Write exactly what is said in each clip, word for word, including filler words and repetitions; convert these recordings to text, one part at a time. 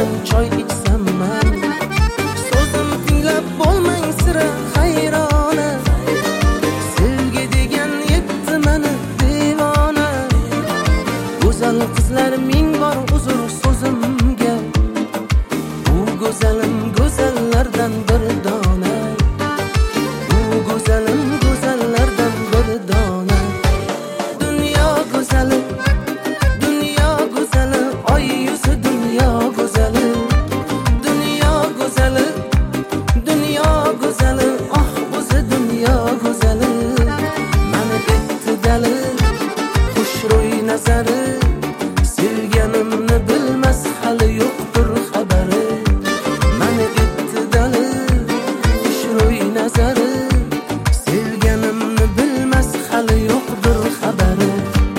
bilan choy ichsam man. So'zim tinglab bo'lmang sira hayrona, sevgi degan yetti mani devona. Go'zal qizlar ming bor uzr so'zimga, u go'zalim go'zallardan bir dona, u go'zalim go'zallardan bir dona. Dunyo go'zali, dunyo go'zali, oy yuzi dunyo go'zali, dunyo go'zali, dunyo go'zali, oh o'zi dunyo go'zali. Mani etdi dali, xushro'y nazari, sevganimni bilmas hali yo'qdir xabari. Mani etdi dali, xushro'y nazari, sevganimni bilmas hali yo'qdir xabari.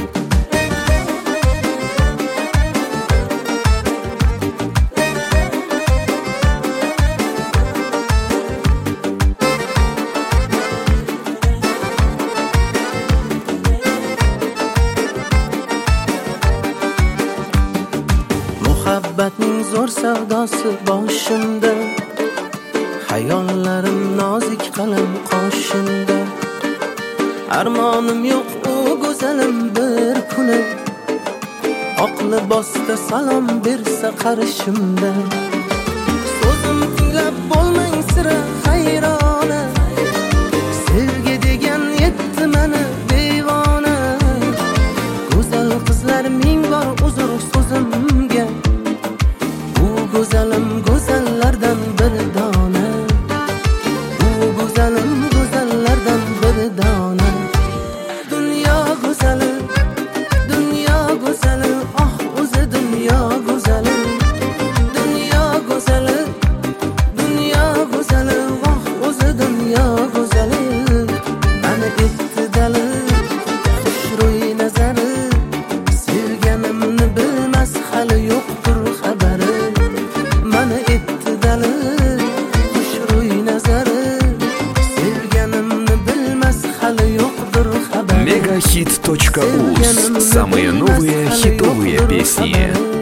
Muhabbatning zo'r savdosi boshimda, hayollarim nozik qalam qoshimda. Armonim yo'q u go'zalim bir kuni, oq libosda salom bersa qarshimda. So'zim tinglab bo'lmang sira hayrona, sevgi degan yetti mani devona. Go'zal qizlar ming bor uzr so'zimga, u go'zalim go'zallardan bir dona, u go'zalim go'zallardan bir dona. Dunyo go'zali, dunyo go'zali, oh o'zi dunyo go'zali, dunyo go'zali, dunyo go'zali, oh o'zi dunyo go'zali. Mani etdi dali, xushro'y nazari, sevganimni bilmas hali yo'qdir xabari. Mani etdi dali, xushro'y nazari, sevganimni bilmas hali yo'qdir xabari. Мегахит.уз. Самые новые хитовые песни.